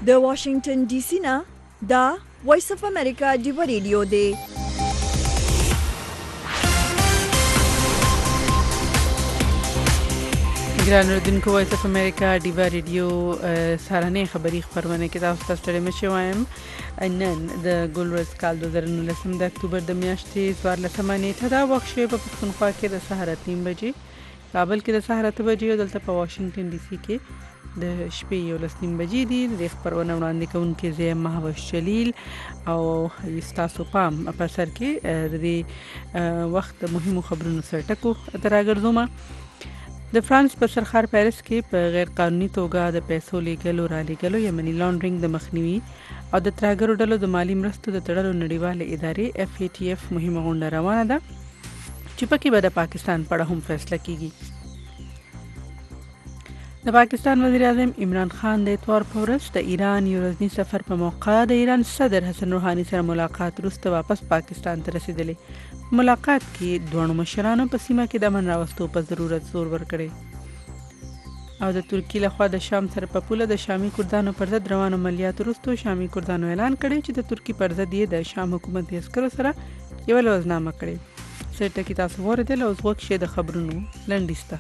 د واشنگټن ډي سي نه دا وایس اف امریکا ډیو ریډیو دی. ګران اوریدونکو، وایس اف امریکا ډیو ریډیو سهارنۍ خبری خبرونه کې تاسو ته ستړي مشي وایم. نن د ګلورز کال 2019 د اکتوبر د میاشتې 14 نیټه دا وخت شوی په پښتونخوا کې د سهار 3 بجې، کابل کې د سهار 8 بجې او دلته په واشنگټن ډي سي کې د شپې 11 بجې دي. د خبرونه وړاندې کوونکې زه مهوش جلیل او تاسو پام په سر کې د وخت مهمو خبرونو سره ټکو تراګرځوم. د فرانس په سرخار پیرس کې په غیر قانوني توګه د پیسو لیږلو را لیږلو یا منی لانډرینګ د مخنیوي او د ترهګرو ډلو د مالی مرستو د تړلو نړیواله ادارې FATF مهمه غونډه روانه ده چې پکې به د پاکستان په اړه هم فیصله کیږي. د پاکستان وزیر اعظم عمران خان د اتوار په ورځ د ایران یو ورځني سفر په موقع د ایران صدر حسن روحاني سره ملاقات وروسته واپس پاکستان ته رسیدلی. ملاقات کې دوه مشرانو په سیمه کې د امن راوستو په ضرورت زور ورکړي او د ترکی لخوا د شام سره په پوله د شامي کردانو پر ضد روانو عملیاتو وروسته شامي کردانو اعلان کړی چې د ترکی پر ضد یې د شام حکومتي عسکرو سره یو لوزنامه کړې. سرته کې تاسو ورته اوس وخت شه د خبرونو لنډیسته.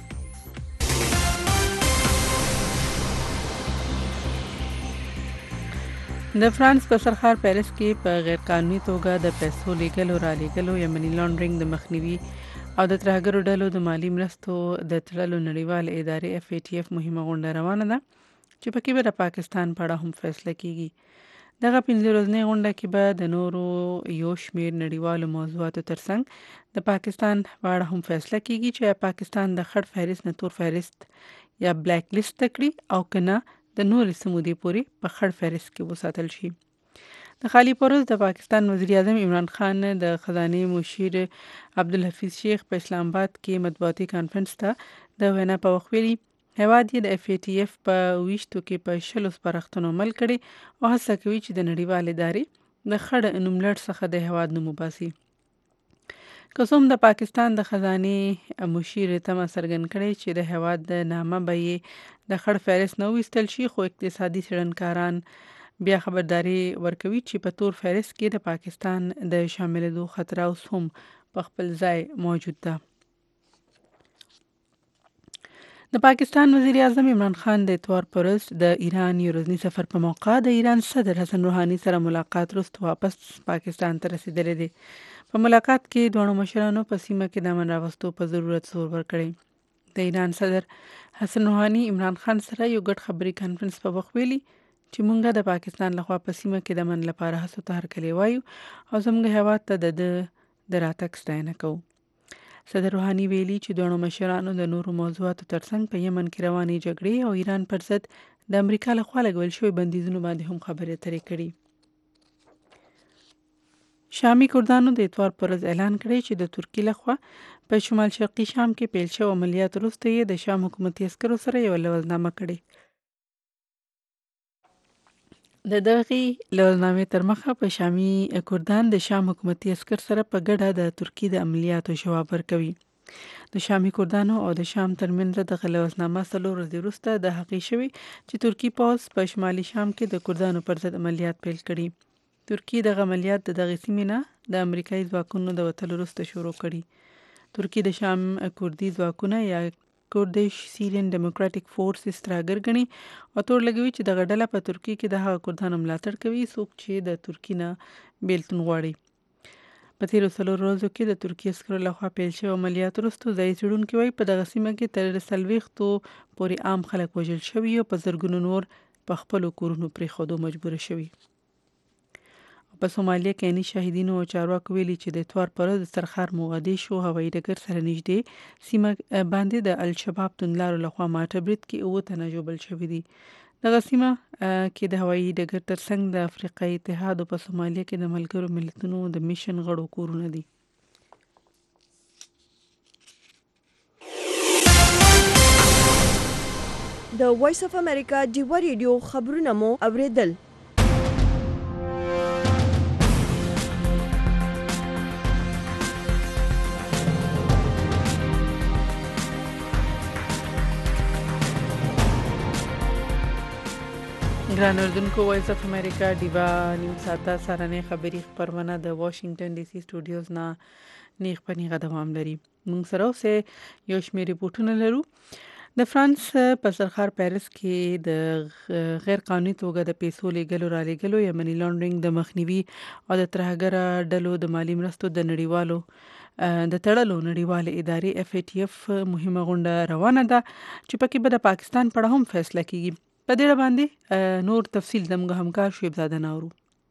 د فرانس په سرخار پیرس کې په غیر قانوني توګه د پیسو لیږلو را لیږلو یا منی لانډرینګ د مخنیوي او د ترهګرو ډلو د مالی مرستو د تړلو نړیواله ادارې FATF مهمه غونډه روانه ده چې پکې به د پاکستان په اړه هم فیصله کیږي. دغه 15 ورځنۍ غونډه کې به د نورو یو شمېر نړیوالو موضوعاتو ترڅنګ د پاکستان په اړه هم فیصله کیږي چې پاکستان د خړ فهرست نه تور فهرست یا بلیک لیست کړي او کنه د نورې سمودي پورې په خړ فهرست کې وساتل شي. د خالی پروز د پاکستان وزیر اعظم عمران خان د خزانه مشیر عبدالحفیظ شیخ په اسلام آباد کې مطبوعاتي کانفرنس ته د وینا په وخت ویلي هواد یې د FATF په ویشتو کې په 20 سپارښتنو عمل کړي او هڅه کوي چې د نړیوال ادارې د خړ نوملړ څخه د هواد نوم وباسي. کوم د پاکستان د خزانه مشیر تمه څرګند کړي چې د هواد د نامه به یې د خړ فهرست نه وستل شي، خو اقتصادي څېړنکاران بیا خبرداري ورکوي چې په تور فهرست کې د پاکستان د شاملېدو خطر اوس هم په خپل ځای موجود ده. د پاکستان وزیر اعظم عمران خان د اتوار پر ورځ د ایران یو ورځني سفر په موقع د ایران صدر حسن روحاني سره ملاقات وروسته واپس پاکستان ته رسیدلی دی. په ملاقات کې دوه مشرانو په سیمه کې د امن راوستو په ضرورت زور ورکړي. د ایران صدر حسن روحاني عمران خان سره یو ګډ خبري کانفرنس په وخت ویلي چې مونږ د پاکستان لخوا په سیمه کې د امن لپاره هڅو ته هرکلی وایو او زموږ هیواد ته د راتګ ستاینه کوو. صدر روحاني ویلي چې دوه مشرانو د نورو موضوعاتو ترڅنګ په یمن کې روانې جګړې او ایران پر ضد د امریکا لخوا لګول شوی بندیزونو باندې هم خبرې اترې کړي. شامي کردانو د اتوار پر ورځ اعلان کړی چې د ترکی لخوا په شمال شرقي شام کې پیل شوی عملیات وروسته یې د شام حکومتي عسکرو سره یو لوزنامه کړې. د دغې لوزنامې تر مخه په شامي کردان د شام حکومتي عسکر سره په ګډه د ترکی د عملیاتو جواب ورکوي. د شامي کردانو او د شام ترمنځ دغه لوزنامه 4 ورځې وروسته د حقیقت شوی چې ترکی پوځ په شمالي شام کې د کردانو پر ضد عملیات پیل کړي. ترکی د عملیات د دغه سیمې نه د امریکایي ځواکونو د وتلو وروسته شروع کړي. ترکی د شام کردي ځواکونه یا کردیش سیرین ډیموکراټیک فورس استراګر غني او تور لګوي چې د غډله په ترکی کې د هغه کردانو ملاتړ کوي څوک چې د ترکی نه بیلتون غواړي. په تیرو 4 ورځو کې د ترکی عسکرو لخوا پیل شوی عملیات وروسته ځای څېړونکي وایي په دغه سیمه کې تر 40 پورې عام خلک وژل شوي او په زرګونو نور په خپلو کورونو پرېښودو مجبور شوي. په سومالیا کې اني شاهدینو او چارواکو ویلي چې د اتوار پر ورځ د سرخار موغدیشو هوایي ډګر سره نږدې سیمه باندې د الشباب توندلارو لخوا ماټه برید کې 9 تنه ژوبل شوي دي. دغه سیمه کې د هوایي ډګر ترڅنګ د افریقایي اتحاد او په سومالیا کې د ملګرو ملتونو د میشن غړو کورونه دي. د وایس اف امریکا ډیو ریډیو خبرونه مو اوریدل. ګران اردوونکو وایس اف امریکا ډیوا نیوز ساته سرانه خبری خبرونه د واشنگټن ډي سي سټوډیوز نه نیغ په نیغه دوام لري. موږ سره اوسه یو شمېر ریپورتونه لرو. د فرانس په سرخار پیرس کې د غیر قانوني توګه د پیسو لیږلو را لیږلو یا منی لانډرینګ د مخنیوي او د ترهګر ډلو د مالی مرستو د نړیوالو د تړلو نړیوال ادارې FATF مهمه غونډه روانه ده چې پکې به د پاکستان په اړه هم فیصله کیږي. په دې باندې نور تفصیل زموږ همکار شعیب زاده ناورو.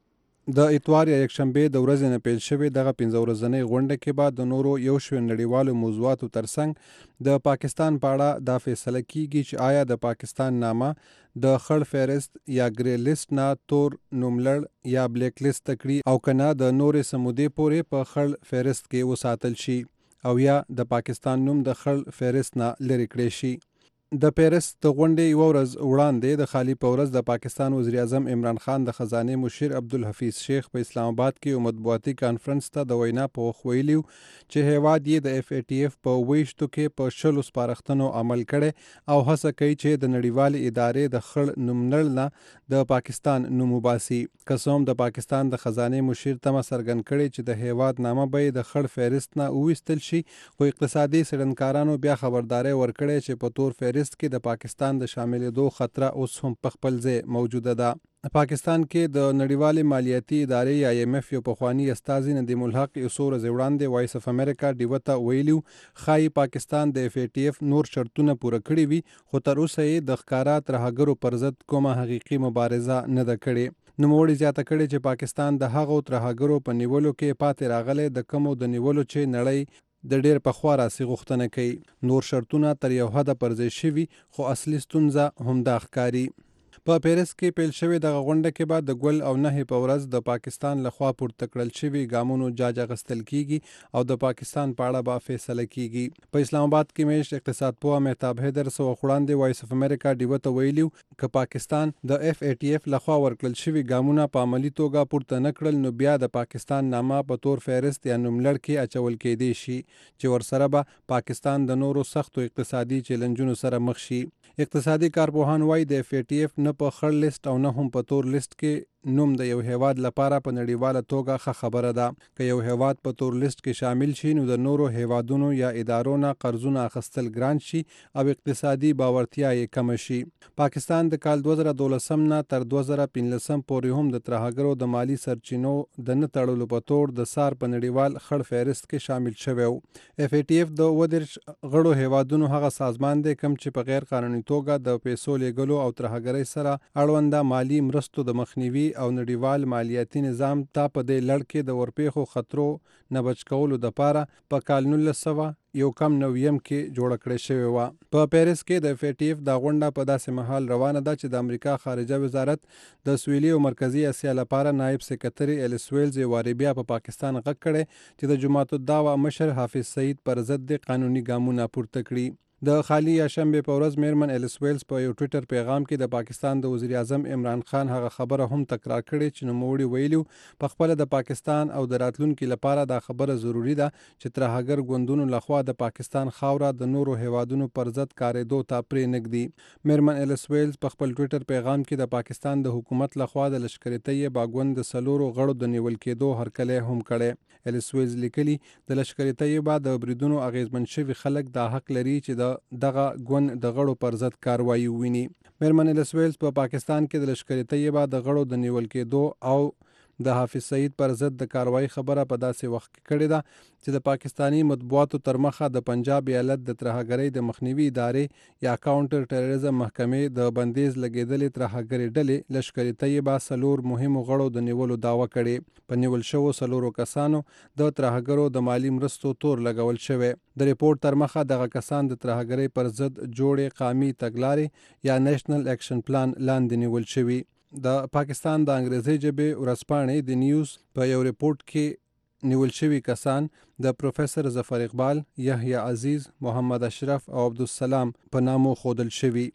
د اتوار یا یکشنبه د ورځې نه پیل شوې دغه 15 ورځنۍ غونډه کې بعد د نورو یو شمېر نړیوالو موضوعاتو ترڅنګ د پاکستان په اړه دا فیصله کیږي چې آیا د پاکستان نامه د خړ فهرست یا ګری لیست نه تور نوملړ یا بلیک لیست تکړي او کنه د نورې سمودې پورې په خړ فهرست کې وساتل شي او یا د پاکستان نوم د خړ فهرست نه لرې کړی شي. د پیرس د غونډې یو ورځ وړاندې د خالی په ورځ د پاکستان وزیر اعظم عمران خان د خزانه مشیر عبدالحفیظ شیخ په اسلام آباد کې یو مطبوعاتي کانفرنس ته د وینا په وخت ویلي چې هیواد یې د FATF په ویشتو کې په 100 سپارښتنو عمل کړي او هڅه کوي چې د نړیوال ادارې د خړ نوملړ نه د پاکستان نوم وباسي. قسم د پاکستان د خزانه مشیر تمه څرګند کړي چې د هیواد نامه به د خړ فهرست نه وویستل شي، خو اقتصادي څېړنکارانو بیا خبرداري ورکړي چې په تور فهرست کې د پاکستان د شاملېدو خطر اوس هم په خپل ځای موجوده ده. پاکستان کې د نړیوال مالیاتي ادارې یا IMF یو پخوانی استازي ندیم الحق یو څو ورځې وړاندې وایس اف امریکا ډیو ته ویلي ښایي پاکستان د FATF نور شرطونه پوره کړي وي، خو تر اوسه یې د ښکارا ترهګرو پر ضد کومه حقیقي مبارزه نه ده کړې. نوموړي زیاته کړې چې پاکستان د هغو ترهګرو په نیولو کې پاتې راغلی د کمو د نیولو چې نړۍ د ډیر پخوا راسي غوښتنه کوي. نور شرطونه تر یو حده پر ځای شوي، خو اصلي ستونزه هم دا ښکاري. په پیرس کې پیل شوې دغه غونډه کې بعد د ګل او نهې په ورځ د پاکستان لخوا پورته کړل شوي ګامونو جاج اخیستل کیږي او د پاکستان په اړه به فیصله کیږي. په اسلام آباد کې میشت اقتصاد پوه مهتاب حیدر څه وخت وړاندې وایس اف امریکا ډیو ته ویلي که پاکستان د FATF لخوا ورکړل شوي ګامونه په عملي توګه پورته نه کړل نو بیا د پاکستان نامه په تور فهرست یا نوملړ کې اچول کېدی شي چې ورسره به پاکستان د نورو سختو اقتصادي چیلنجونو سره مخ شي. اقتصادي کارپوهان وایي د FATF نه په خړ لیست او نه هم په تور لیست کې نوم د یو هیواد لپاره په نړیواله توګه ښه خبره ده. که یو هیواد په تور لیست کې شامل شي نو د نورو هیوادونو یا ادارو نه قرضونه اخیستل ګران شي او اقتصادي باورتیا یې کم شي. پاکستان د کال 2012 نه تر 2015 پورې هم د ترهګرو د مالی سرچینو د نه تړلو په تور د سار په نړیوال خړ فهرست کې شامل شوی و. FATF د 30 غړو هیوادونو هغه سازمان دی کوم چې په غیر قانوني توګه د پیسو لیږلو او ترهګرۍ سره اړونده مالی مرستو د مخنیوي او نړیوال مالیاتي نظام ته په دې لړ کې د ورپېښو خطرو نه بچ کولو دپاره په کال 1900 یو کم نویم کې جوړه کړې شوې وه. په پیرس کې د FATF دا غونډه په داسې مهال روانه ده چې د امریکا خارجه وزارت د سویلي او مرکزي اسیا لپاره نائب سکرټري الیس ویلز یې وارې بیا په پاکستان غږ کړی چې د جماعت الدعوه مشر حافظ سعید پر ضد قانوني ګامونه پورته کړي. د خالی یا شنبه په ورځ میرمن الیس ویلز په یو ټویټر پیغام کې د پاکستان د وزیر اعظم عمران خان هغه خبره هم تکرار کړې چې نوموړي ویلي په خپل د پاکستان او د راتلونکي لپاره دا خبره ضروری ده چې ترهګر ګوندونو لخوا د پاکستان خاوره د نورو هیوادونو پر ضد کارېدو ته پرې نږدي. میرمن الیس ویلز په خپل ټویټر پیغام کې د پاکستان د حکومت لخوا د لشکري طیبه ګوند د سلورو غړو د نیول کېدو هرکلی هم کړی. الیس ویلز لیکلي د لشکري طیبه د بریدونو اغیزمن شوي خلک دا حق لري چې دغه ګوند د غړو پر ضد کاروایی وویني. میرمن الیس ویلز په پاکستان کې د لشکري طیبه د غړو د نیول کېدو او د حافظ سعید پر ضد د کاروایی خبره په داسې وخت کې کړې ده چې د پاکستانی مطبوعاتو تر مخه د پنجاب ایالت د ترهګرۍ د مخنیوي ادارې یا کاونټر ټیرریزم محکمې د بندیز لګېدلې ترهګرې ډلې لشکري طیبه سلور مهمو غړو د نیولو دعوه کړې. په نیول شوو سلورو کسانو د ترهګرو د مالی مرستو تور لګول شوی. د ریپورت تر مخه دغه کسان د ترهګرۍ پر ضد جوړې قامي تګلارې یا نیشنل اکشن پلان لاندې نیول شوي. د پاکستان د انګریزي ژبې ورځپاڼې د نیوز په یو ریپورت کې نیول شوي کسان د پروفیسر ظفر اقبال، یحیی عزیز، محمد اشرف او عبدالسلام په نامو ښودل شوي.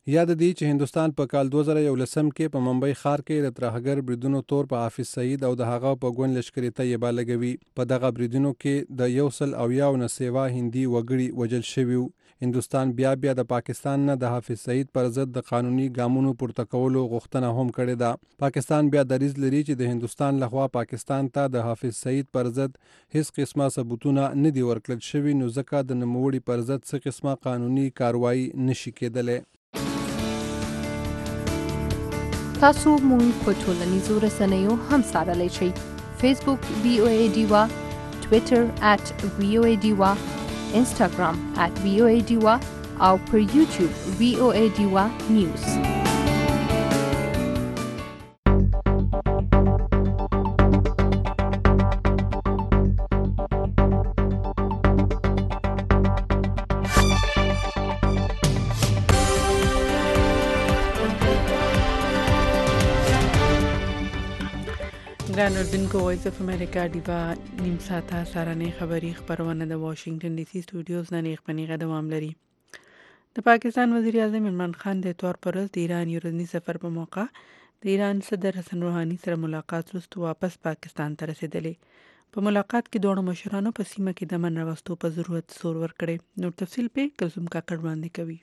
یاد دی چې هندستان په کال 2011 کې په ممبئی ښار کې د ترهګر بریدونو تور په حافظ سعید او د هغه په ګوند لشکري طیبه لګوي. په دغه بریدونو کې د 170 نه سیوا هندي وګړي وژل شوي وو. هندستان بیا د پاکستان نه د حافظ سعید پر ضد د قانوني ګامونو پورته کولو غوښتنه هم کړې ده. پاکستان بیا دریځ لري چې د هندستان لخوا پاکستان ته د حافظ سعید پر ضد هیڅ قسمه ثبوتونه نه دي ورکړل شوي، نو ځکه د نوموړي پر ضد څه قسمه قانوني کاروایی نشي کېدلی. تاسو مونږ په ټولنیزو رسنیو هم څارلی شئ. فیسبوک VOA ډیوا، ټویټر @VOA ډیوا، انسټاګرام @VOA ډیوا او پر یوټیوب VOA ډیوا نیوز. ګران اردوونکو، وایس اف امریکا ډیوا نیم ساعته سهارنۍ خبري خبرونه د واشنگټن ډي سي سټوډیوز نه نیغ دوام لري. د پاکستان وزیر اعظم عمران خان د اتوار پر ورځ د ایران یورزنی سفر په موقع د ایران صدر حسن روحاني سره ملاقات وروسته واپس پاکستان ته رسیدلی. په ملاقات کې دواړو مشرانو په سیمه کې د امن راوستو په ضرورت زور ورکړی. نور تفصیل په کلثوم کاکړ وړاندې کوي.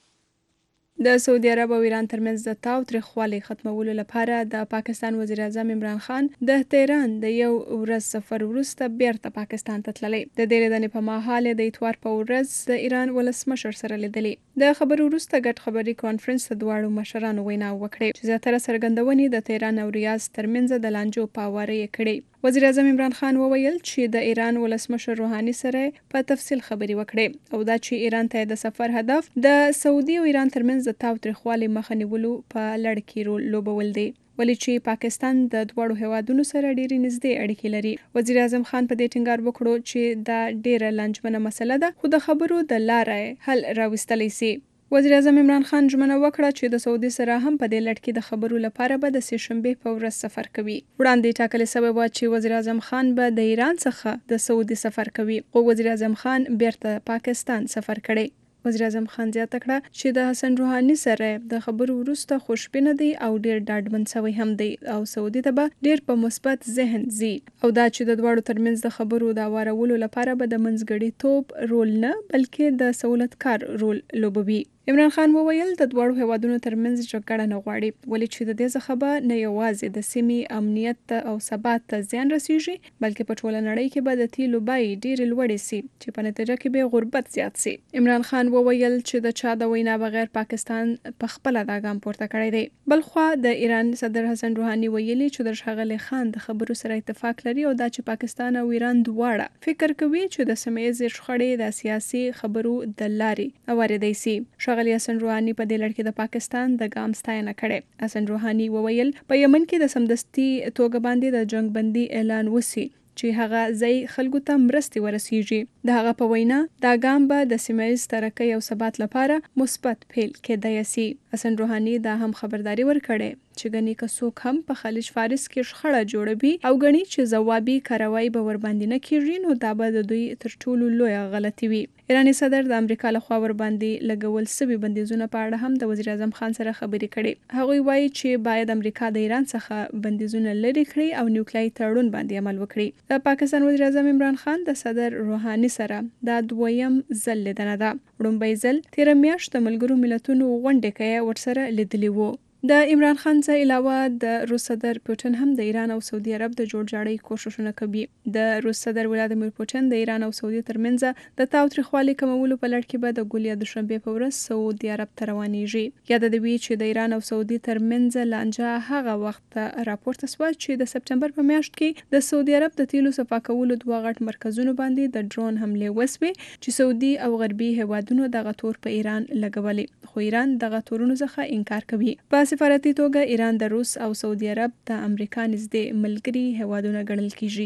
د سعودي عرب او ایران ترمنځ د تاوتریخوالي ختمولو لپاره د پاکستان وزیر اعظم عمران خان د تهران د یو ورځ سفر وروسته بیرته پاکستان ته تللی. د دې لیدنې په مهال د اتوار په ورځ د ایران ولسمشر سره لیدلی. د خبرو وروسته ګډ خبري کانفرنس د دواړو مشرانو وینا وکړې چې زیاتره څرګندونې د تهران او ریاض ترمنځ د لانجو په هواري کړې. وزیر اعظم عمران خان وویل چې د ایران ولسمشر روحاني سره په تفصیل خبري وکړې او دا چې ایران ته د سفر هدف د سعودي او ایران ترمنځ د تاوتریخوالي مخه نیولو په لړ کې رول لوبول دی، ولې چې پاکستان د دواړو هیوادونو سره ډېری نږدې اړیکې لري. وزیر اعظم خان په دې ټینګار وکړو چې دا ډېره لنجمنه مسله ده، خو د خبرو د لارې حل راوستلی سي. وزیر اعظم عمران خان ژمنه وکړه چې د سعودي سره هم په دې لړ کې د خبرو لپاره به د سې شنبې په ورځ سفر کوي. وړاندې ټاکلې شوې وه چې وزیر اعظم خان به د ایران څخه د سعودي سفر کوي، خو وزیر اعظم خان بیرته پاکستان سفر کړی. وزیر اعظم خان زیاته کړه چې د حسن روحاني سره د خبرو وروسته خوشبینه دی او ډیر ډاډمن شوی هم دی او سعودي ته به ډیر په مثبت ذهن زی او دا چې د دواړو ترمنځ د خبرو د اواړولو لپاره به د منځګړیتوب رول نه بلکې د سہولتکار رول لوبوي. عمران خان وویل د دواړو هیوادونو ترمنځ جګړه نه غواړي، ولې چې د دې څخه به نه یوازې د سیمې امنیت او ثبات ته زیان رسیږي بلکې په ټوله نړۍ کې به د تیلو بیې ډېرې لوړې سي چې په نتیجه کې به غربت زیات سي. عمران خان وویل چې د چا د وینا بغیر پاکستان په خپله دا ګام پورته کړی دی. بلخوا د ایران صدر حسن روحاني ویلي چې د ښاغلي خان د خبرو سره اتفاق لري او دا چې پاکستان او ایران دواړه فکر کوي چې د سیمه ییزې شخړې د سیاسي خبرو د لارې اواردی سي. ښاغلي حسن روحاني په دې لړ کې د پاکستان د ګام ستاینه کړې. حسن روحاني وویل په یمن کې د سمدستي توګه باندې د جنگ بندي اعلان وسی چې هغه ځای خلکو ته مرستې ورسیږي. د هغه په وینا دا ګام به د سیمه ییز ترقۍ او ثبات لپاره مثبت پیل کېدای سي. حسن روحاني دا هم خبرداري ورکړې چې ګنې که څوک هم په خلیج فارس کې شخړه جوړوي او ګنې چې ځوابي کاروایی به ورباندې نه کیږي نو دا به د دوی تر ټولو لویه غلطي وي. ایراني صدر د امریکا لخوا ورباندې لګول سوي بندیزونه په اړه هم د وزیر اعظم خان سره خبرې کړې. هغوی وایي چې باید امریکا د ایران څخه بندیزونه لرې کړي او نیوکلیايي تړون باندې عمل وکړي. د پاکستان وزیر اعظم عمران خان د صدر روحاني سره دا دویم ځل لیدنه ده. وړومبی ځل تیره میاشت د ملګرو ملتونو غونډې کې ورسره لیدلی وو. د عمران خان څخه علاوه د روس صدر پوتین هم د ایران او سعودي عرب د جوړجاړي کوششونه کوي. د روس صدر ولادیمیر پوتین د ایران او سعودي ترمنځ د تاوتریخوالي کمولو په لړ کې به د ګولیا دوشنبه په ورځ سعودي عرب ته روانېږي. یاد دی چې د ایران او سعودي ترمنځ لانجه هغه وخت راپورته شوه چې د سپټمبر په میاشت کې د سعودي عرب د تیلو صفا کولو دوه غټ مرکزونو باندې د ډرون حمله وسوي چې سعودي او غربي هیوادونو دغه تور په ایران لګولې، خو ایران دغه تورونو څخه انکار کوي. په سفارتي توګه ایران د روس او سعودي عرب د امریکا نږدې ملګري هیوادونه ګڼل کیږي.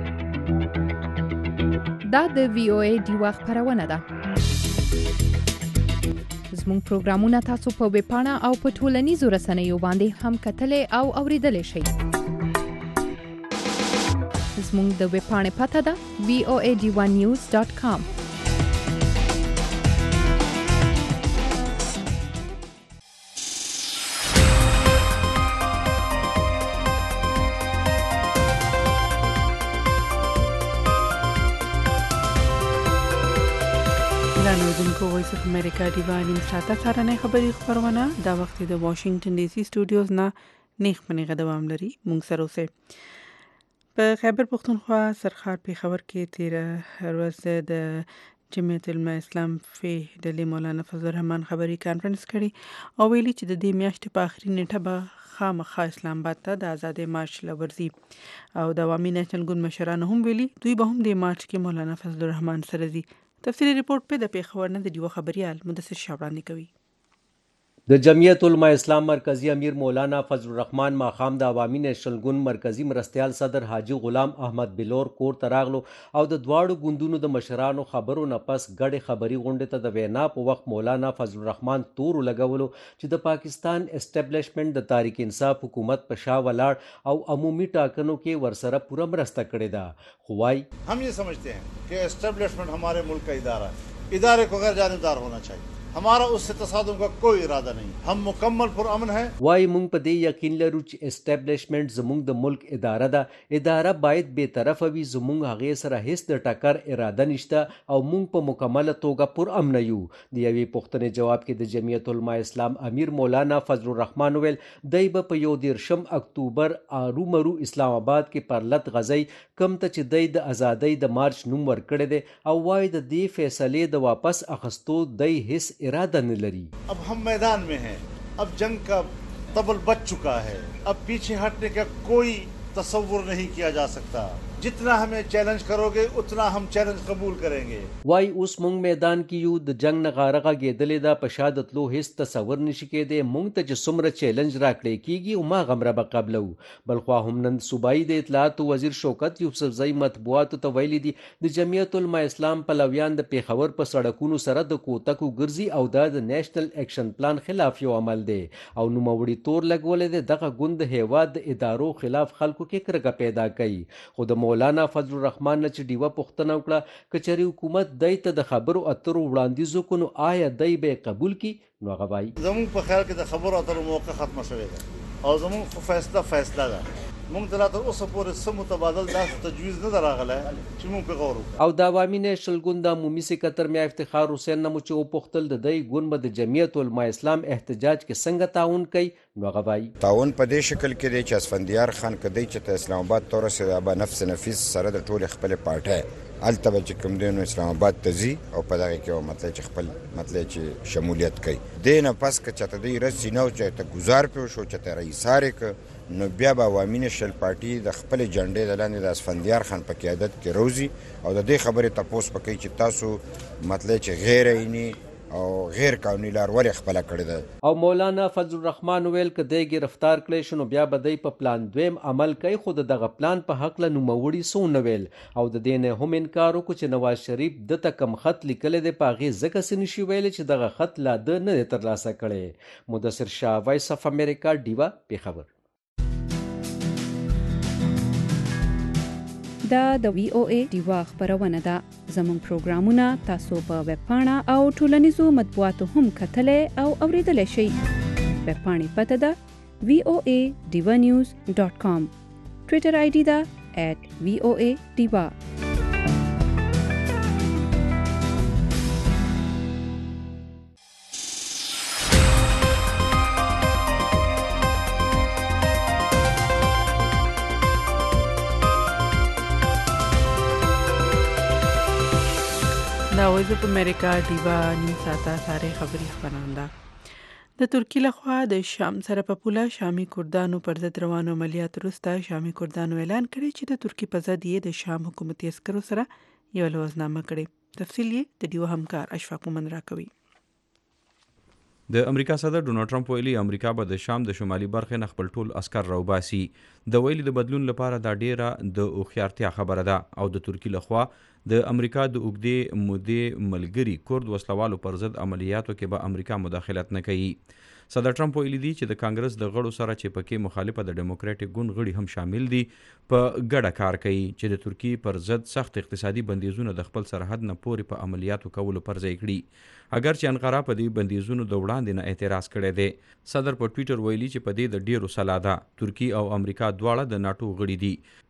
دا د VOA ډیوا خبرونه ده. زموږ پروګرامونه تاسو په ویب پاڼه او په ټولنیزو رسنیو باندې هم کتلای او اوریدلای شئ. زموږ د ویب پاڼې پته ده voadiwanews.com. اوریدونکو وایس اف امریکا ډیوا نیم ساعته سارنۍ خبري خبرونه دا وخت د واشنگټن ډي سي سټوډیوز نه نیخ منې دوام لري مونږ سره اوسئ. په خیبر پختونخوا سرخار پیښور کې تیر ورځ د جمعیت العلماء اسلام فی ډلې مولانا فضل الرحمن خبري کانفرنس کړي او ویلي چې د دې میاشتې په آخري نیټه به خامخا اسلام آباد ته د آزادۍ مارچ لورځي او د عوامي نیشنل ګوند مشرانو هم ویلي دوی به هم د مارچ کې مولانا فضل الرحمن سره ځي. تفصیلی ریپورت په د پیښور نه د ډیو خبريال مدثر شاه وړاندې کوي. د جمعیت العلماء اسلام مرکزی امیر مولانا فضل الرحمن ماخام د عوامي نیشنل ګوند مرکزی مرستیال صدر حاجی غلام احمد بلور کور ته راغلو او د دواړو ګوندونو د مشرانو خبرو نه پس ګډې خبري غونډې ته د وینا په وخت مولانا فضل الرحمن تور لګولو چې د پاکستان اسټابلیشمنت د تحریک انصاف حکومت په شا ولاړ او عمومي ټاکنو کې ورسره پوره مرسته کړې ده. خو وايي हम ये समझते हैं कि एस्टेब्लिशमेंट हमारे मुल्क का इदारा है, इदारे को गैर जानिबदार होना चाहिए, हमारा उससे तसादुम का कोई इरादा नहीं, हम मुकम्मल पुरअमन है. وايي مونږ په دې یقین لرو چې اسټابلیشمنت زمونږ د ملک اداره ده. اداره باید بې طرفه وي. زمونږ هغې سره هیڅ د ټکر اراده نشته او مونږ په مکمله توګه پرامن یو. د یوې پوښتنې جواب کې د جمعیت العلماء اسلام امیر مولانا فضل الرحمن ویل دی به په 1 اکتوبر ارومرو اسلام آباد کې پرلت غزي کم ته چې دی د ازادۍ د مارچ نوم ورکړی دی او وايي د دې فیصلې د واپس اخستو دی هیڅ اراده نه لري. अब हम मैदान में हैं, अब जंग का तबल बच चुका है, अब पीछे हटने का कोई तसव्वुर नहीं किया जा सकता. जितना हमें चैलेंज करोगे उतना हम चैलेंज कबूल करेंगे. وايي اوس مونږ میدان کې یو د جنگ نه غاره غږېدلې ده په شا د تلو هیڅ تصور نشي کېدی. مونږ ته چې څومره چیلنج راکړی کېږي او ما غمره به قبلو. بلخوا هم نن صوبایي د اطلاعات وزیر شوکت یوسفزئی مطبوعاتو ته ویلي دي د جمعیت العلماء اسلام پلویان د پیښور په سړکونو سره د کوتکو ګرځي او دا د نیشنل اکشن پلان خلاف یو عمل دی او نوموړي تور لګولې ده. دغه ګوند د هیواد د ادارو خلاف خلکو کې کرکه پیدا کوي. خو د مولانا فضل الرحمن نه چې ډیوه پوښتنه وکړه کچري حکومت دای ته د خبرو اترو وړاندیز وکړو آیا دای به قبول کی نو هغه وایي زمون په خیال کې د خبرو اترو موقع ختمه شوې ده او زمون خو فیصله ده. مونږ ته لا تر اوسه پورې څه متبادل داسې تجویز نه ده راغلی چې مونږ پرې غور وکړو. او د عوامي نیشنل ګوند د عمومي سکرټر میا افتخار حسین نه مو چې وپوښتل د دی ګوند به د جمعیت العلماء اسلام احتجاج کې څنګه تعاون کوي نو هغه وایي تعاون په دې شکل کې دی چې اسفندیار خان کدی چې ته اسلام آباد ته ورسېد ابا نفس نفیس سره د ټولې خپلې پارټۍ هلته به چې کوم دی نو اسلام آباد ته ځي او په دغې کې مطلب چې خپل مطلب چې شمولیت کوي. دې نه پس که چېرته دی رسي نه او چېرته ګزار پرې وشو چېرته رئیسار یې که نو بیا به عوامي نیشنل پارټي د خپلې جنډې د لاندې د اسفندیار خان په قیادت کې روزي او د دې خبرې تپوس به کوي چې تاسو مطلب چې غیر عیني او غیر قانوني لار ولې خپله کړې ده. او مولانا فضل الرحمن ویل که دی ګرفتار کړی شو نو بیا به دی په پلان دویم عمل کوي. خو د دغه پلان په هکله نوموړي څه ونه ویل او د دې نه هم انکار وکړو چې نواز شریف ده ته کوم خط لیکلی دی په هغې ځکه څه نشي ویلی چې دغه خط لا ده نه دی ترلاسه کړی. مدثر شاه وایس اف امریکا ډیوا پیښور. دا د وی او ای ډیوا خبرونه ده. زموږ پروګرامونه تاسو په ویب پاڼه او ټولنیزو مطبوعاتو هم کتلی او اوریدلی شئ. ویب پاڼې پته ده voadivanews.com. ټویټر آی ډي ده @voadiva. دا وایس اف امریکا ډیوا نیم ساعته ساري خبري خبرانده. د ترکیې لخوا د شام سره په پوله شامي کردانو پر ضد روانو عملیات وروسته شامي کردانو اعلان کړی چې د ترکیې په ضد یې د شام حکومتي عسکرو سره یو لوزنامه کړې. تفصیل یې د ډیو همکار اشفاق مومن راکوي. د امریکا صدر ډونالډ ټرمپ ویلي امریکا به د شام د شمالي برخې نه خپل ټول عسکر راوباسي. د ویلي د بدلون لپاره دا ډیره د هوښیارتیا خبره ده او د ترکیې لخوا د امریکا د اوږدې مودې ملګري کورد وسلوالو پر ضد عملیاتو کې به امریکا مداخلت نه کوي. صدر ټرمپ ویلي دي چې د کانګرس د غړو سره چې پکې مخالفه د ډیموکراټیک ګوند غړي هم شامل دي په ګډه کار کوي چې د ترکیې پر ضد سخت اقتصادي بندیزونه د خپل سرحد نه پورې په عملیاتو کولو پر ځای کړي. اگر چې انقره په دې بندیزونو د وړاندې نه اعتراض کړی دی. صدر په ټویټر ویلي چې په دې د ډیرو سلا ده. ترکیې او امریکا دواړه د ناټو غړي دي.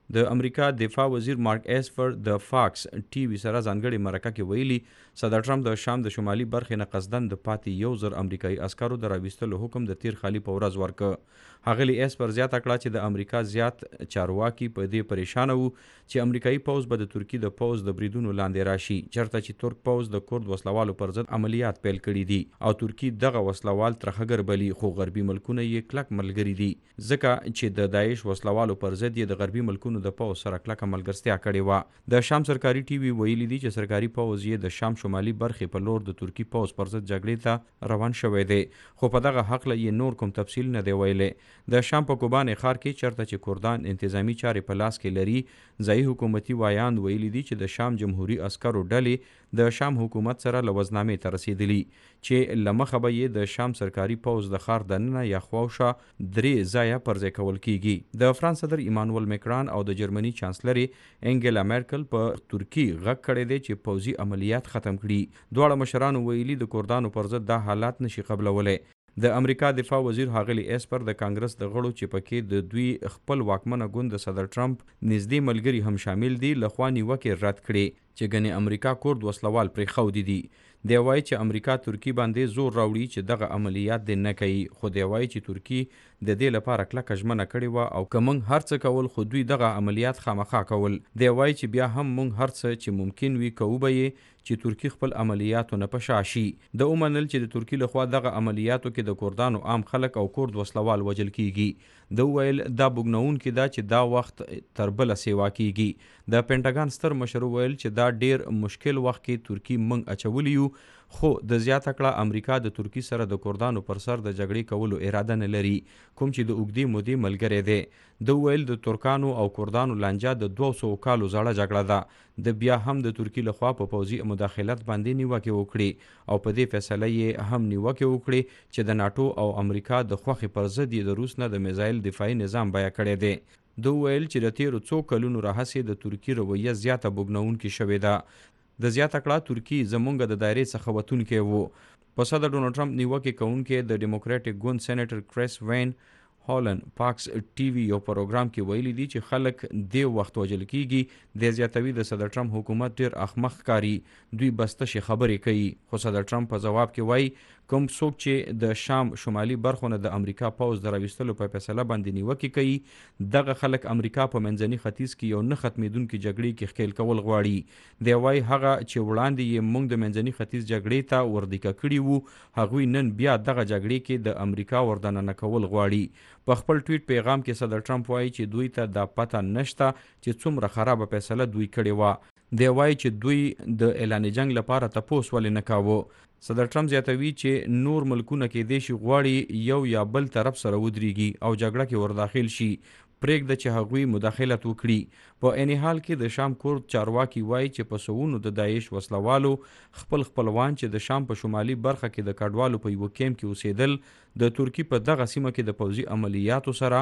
د امریکا دفاع وزیر مارک ایسفر د فاکس ټي وي سره ځانګړي مرکه کې ویلي صدر ټرمپ د شام د شمالي برخې نه قصدن د پاتې 1000 امریکایي عسکرو د راوستلو حکم د تیر خالي په ورځ ورکړ. هغلی ایسپر زیاته کړه چې د امریکا زیات چارواکي په دې پریشانه وو چې امریکایي پوځ به د ترکی د پوځ د بریدونو لاندې راشي چرته چې ترک پوځ د کورد وسلوالو پر ضد عملیات پیل کړي دي او ترکی دغه وسلوال ترخګر بلی خو غربي ملکونه یې کلک ملګری دي ځکه چې د داعش وسلوالو پر ضد یې د غربي ملکونو د پوځ سره کلک ملګرتیا کړې و. د شام سرکاري ټي وي ویلي دي چې سرکاري پوځ یې د شام شمالي برخې په لور د ترکی پوځ پر ضد جګړې ته روان شوی دی خو په دغه حق یې نور کوم تفصیل نه دی ویلي. د شام په کوبان ښار کې چرته چې کردان انتظامی چارې په لاس کې لري ځایي حکومتي وایاند ویلي دي چې د شام جمهوریت عسکرو ډلې د شام حکومت سره لوزنامې ته رسیدلی چې لمخه به یې د شام سرکاري پوځ د ښار دننه یا خواوشا 3 ځایه پرځای کول کیږي. د فرانس صدر ایمانوئل میکران او د جرمني چانسلري انګلا میرکل په ترکی غږ کړی دی چې پوځي عملیات ختم کړي. دواړه مشرانو ویلي د کردانو پر ضد دا حالات نشي قبلولی. د امریکا دفاع وزیر هاغلی ایسپر د کانګرس د غړو چې پکې د دوی خپل واکمنه ګوند د صدر ټرمپ نږدې ملګري هم شامل دي لخوا نیوکې رد کړي چې ګنې امریکا کورد وسلوال پرې خودي دي. دی وایي چې امریکا ترکی باندې زور راوړي چې دغه عملیات دې نه کوي خو دی وایي چې ترکی د دې لپاره کلکه ژمنه کړې وه او که موږ هر څه کول خو دوی دغه عملیات خامخا کول. دی وایي چې بیا هم موږ هر څه چې ممکن وي کوو به یې چې ترکی خپل عملیاتو نه په شا شي. د ومنل چې د ترکی لخوا دغه عملیاتو کې د کردانو عام خلک او کورد وسلوال وجل کیږي. د ویل دا بوګنونکې ده چې دا وخت تر بله سیوا کیږي. د پینټاګان ستر مشر ویل چې دا ډیر مشکل وخت کې ترکی منګ اچولی یو خو د زیاته کړه امریکا د ترکی سره د کردانو پر سر د جګړې کولو اراده نه لري کوم چې د اوږدې مودې ملګری دی. د ویل د ترکانو او کردانو لانجه د 200 کالو زړه جګړه ده. د بیا هم د ترکی لخوا په پوځي مداخلت باندې نیوکې وکړي او په دې فیصله یې هم نیوکې وکړي چې د ناتو او امریکا د خوښې پر ضد یې د روس نه د میزایل دفاعي نظام بیه کړی دی. د ویل چې د تیرو څو کلونو راهیسې د ترکی رویه زیاته بوګنونکې شوې ده. د زیاته کړه ترکی زمونږ د دایرې څخه وتونکی وو. په صدر ډونالډ ټرمپ نیوکې کوونکی د ډیموکراټیک ګوند سېنیټر کریس وین هالن پاکس ټي وي یو پروګرام کې ویلي دي چې خلک دې وخت وجل کیږي د زیاتوي د صدر ټرمپ حکومت ډیر اخمخ کاری دوی بسته شي خبرې کوي. خو صدر ټرمپ په جواب کې وایي کوم څوک چې د شام شمالي برخو نه د امریکا پوځ د راوستلو په فیصله باندې نیوکې کوي دغه خلک امریکا په منځني ختیځ کې یو نه ختمېدونکې جګړې کې ښکیل کول غواړي. دی وایي هغه چې وړاندې یې موږ د منځني ختیځ جګړې ته وردیکه کړي وو هغوی نن بیا دغه جګړې کې د امریکا وردننه کول غواړي. په خپل ټویټ پیغام کې صدر ټرمپ وایي چې دوی ته دا پته نشته چې څومره خرابه فیصله دوی کړې وه. دی وایي چې دوی د اعلان جنگ لپاره تپوس ولې نه کاوه. صدر ټرمپ زیاتوي چې نور ملکونه کې دې شي غواړي یو یا بل طرف سره ودرېږي او جګړه کې ورداخل شي پرېږده چې هغوی مداخلت وکړي. په عین حال کې د شام کورد چارواکي وایي چې په سوونو د داعش وسلوالو خپل خپلوان چې د شام په شمالي برخه کې د کډوالو په یو کیمپ کې اوسېدل د ترکی په دغه سیمه کې د پوځي عملیاتو سره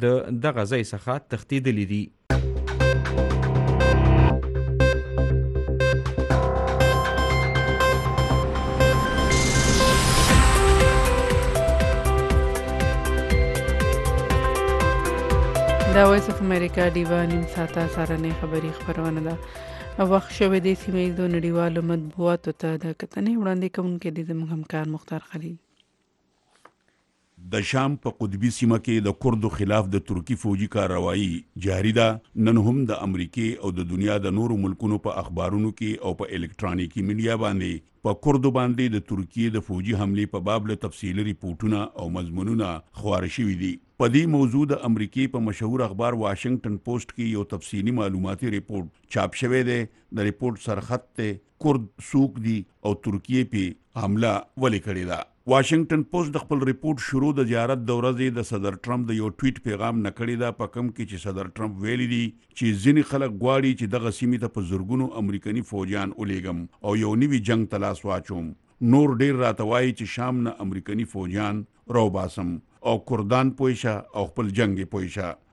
د دغه ځای څخه تښتېدلي دي. دا وایس اف امریکا ډیوا نیم ساعته سارنۍ خبري خبرونه ده. وخت شوی دی سیمه د نړیوالو مطبوعاتو ته د کتنې وړاندې کوونکي دي زموږ همکار مختار خلیل. د شام په قطبي سیمه کې د کردو خلاف د ترکی فوجي کاروایی جاری ده. نن هم د امریکای او د دنیا د نورو ملکونو په اخبارونو کې او په الکترونیکی میډیا باندې په کردو باندې د ترکیې د فوجي حملې په باب له تفصیلي ریپورتونه او مضمونونه خپاره شوي دي. په دې موضوع د امریکای په مشهور اخبار واشنگټن پوسټ کې یو تفصیلي معلوماتي ریپورت چاپ شوی دی. د ریپورت سرخط ته کرد سوق دي او ترکیې په حمله ولې کړې ده. واشنگټن پوسټ د خپل ریپورت شروع د زیارت د ورځې د صدر ټرمپ د یو ټویټ پیغام نه کړی دا په کم کې چې صدر ټرمپ ویلي دي چې ځینې خلک غواړي چې دغه سیمې ته په زرګونو امریکایي فوجیان ولېږم او یو نوي جنگ ته لاس واچوم. نور ډیر راته وایي چې شام نه امریکایي فوجیان راوباسم او کردان پویشه او خپل جنگ پویشه.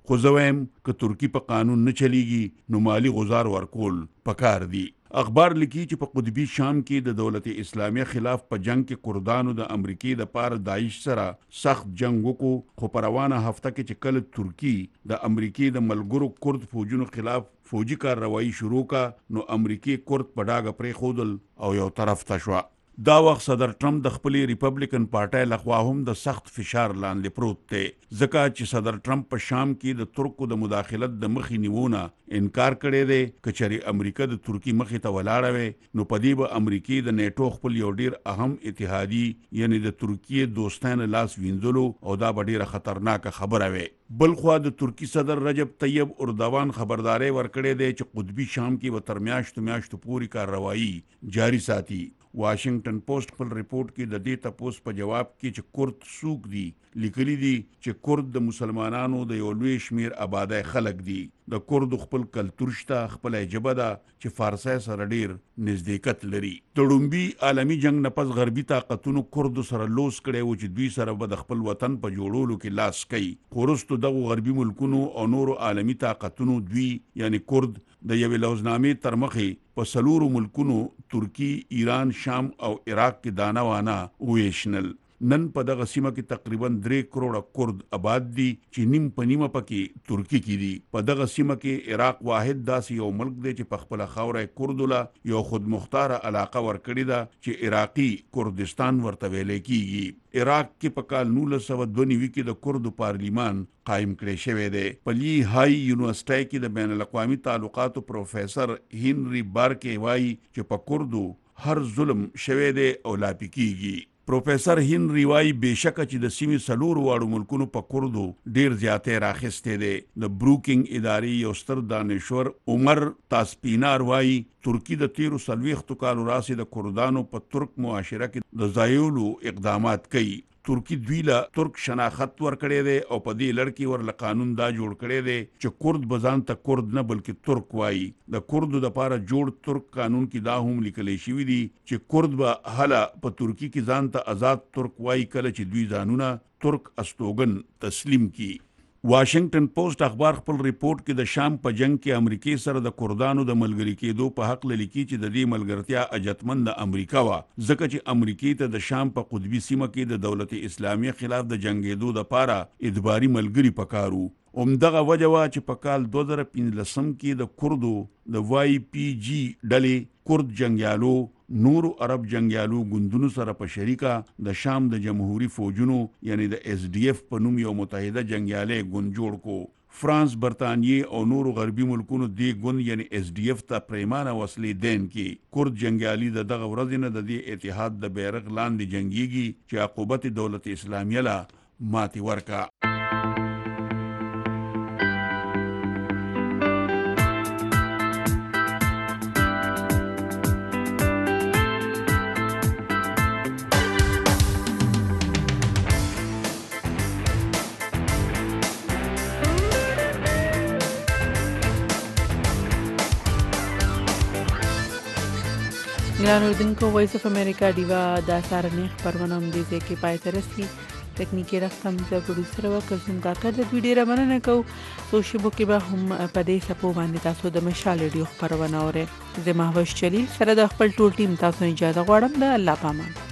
خو زه وایم که ترکی په قانون نه چلیږي نو مالی غزار ورکول پکار دي. اخبار لیکي چې په قطبي شام کې د دولت اسلامیه خلاف په جنگ کې کردانو د امریکای د پاره داعش سره سخت جنگ وکړو، خو په روانه هفته کې چې کله ترکی د امریکای د ملګرو کرد فوجونو خلاف فوجي کارروایی شروع کا نو امریکای کرد په ډاګه پرې خودل او یو طرف ته شو. دا وخت صدر ټرمپ د خپلې ریپبلیکن پارټۍ لخوا هم د سخت فشار لاندې پروت دی، ځکه چې صدر ټرمپ په شام کې د ترکو د مداخلت د مخې نیونه انکار کړی دی. که چېرې امریکا د ترکی مخې ته ولاړه وي نو په دې به امریکای د نیټو خپل یو ډیر اهم اتحادي یعنی د ترکیې دوستانه لاس وینځلو او دا به ډیره خطرناکه خبره وي. بلخوا د ترکی صدر رجب طیب اردوان خبرداري ورکړې دی چې قطبي شام کې به تر میاشتو پورې کارروایی جاری ساتي. واشنگټن پوسټ خپل ریپورت کې د دې تپوس په جواب کې چې کورد څوک دي لیکلي دي چې کورد د مسلمانانو د یو لوی شمیر آبادی خلک دي. د کورد خپل کلتور شته، خپل ژبه ده چې فارسی سره ډیر نزدېکت لري. د لومبي عالمي جنگ نه پس غربي طاقتونو کورد سره لوس کړی و چې دوی سره به د خپل وطن په جوړولو کې لاس کوي. خو وروسته دغو غربي ملکونو او نورو عالمي طاقتونو دوی یعنی کورد د یوې لوزنامې تر مخې په څلورو ملکونو ترکی، ایران، شام او عراق کې دانه وانه وویشنل. نن په دغه سیمه کې تقریبا 3 کروڑه کورد آباد دي چې نیم په نیمه پکې ترکی کې دي. په دغه سیمه کې عراق واحد داسې یو ملک دی چې په خپل خوره کردو له یو خودمختاره علاقه ورکړې ده چې عراقي کردستان ورته ویل کیږي. عراق کې په کال 1992 کې د کردو پارلیمان قائم کړی شوی دی. په لی های یونیورسيټي کې د بین الاقوامي تعلقاتو پروفیسور هنري بارکي وایي چې په کردو هر ظلم شوی دی او لا پکېږي. پروفیسور هنري وایي بېشکه چې د سیمې څلورو واړو ملکونو په کردو ډیر زیاتې راخیستې دی. د بروکینګ ادارې یو ستر دانشور عمر تاسپینار وایي ترکی د 13 کالو راسې د کردانو په ترک معاشره کې د ځایولو اقدامات کوي. ترکی دوی له ترک شناخت ورکړی دی او په دې لړ کې ورله قانون دا جوړ کړی دی چې کورد به ځان ته کورد نه بلکې ترک وایي. د کردو دپاره جوړ ترک قانون کې دا هم لیکلی شوي دي چې کورد به هله په ترکی کې ځان ته آزاد ترک وایي کله چې دوی ځانونه ترک استوګن تسلیم کی. واشنگټن پوسټ اخبار خپل ریپورت کې د شام په جنگ کې امریکای سره د کردانو د ملګری کېدو په حق لیکي چې د دې ملګرتیا اجتمند د امریکا وا، ځکه چې امریکای ته د شام په قطبي سیمه کې د دولت اسلامیه خلاف د جنگېدو لپاره ادباري ملګری پکارو. همدغه وجه وا چې په کال 2015 کې د کردو د YPG ډلې کرد جنگیالو نورو عرب جنگیالو ګوندونو سره په شریکه د شام د جمهوریت فوجونو یعنی د SDF په نوم یو متحده جنگیالي ګوند جوړ کو. فرانس، برطانیې او نورو غربي ملکونو دې ګوند یعنی SDF ته پریمانه وسلې دین کې. کرد جنگیالي د دغه ورځې نه د دې اتحاد د بیرغ لاندې جنگيږي چې عقوبت دولت اسلامیه لا ماتي ورکا. ګران اوریدونکو، وایس اف امریکا ډیوا دا سارنې خبرونه هم دې ځای کې پای ته رسي. تکنیکی رقم زه پروډوسر و کلثوم کاکړ د دوی ډېره مننه کوو. څو شیبو کې به هم په دې څپو باندې تاسو د مشال ریډیو خبرونه اورئ. زه مهوش جلیل سره د خپل ټول ټیم تاسو اجازه غواړم. د الله پامان.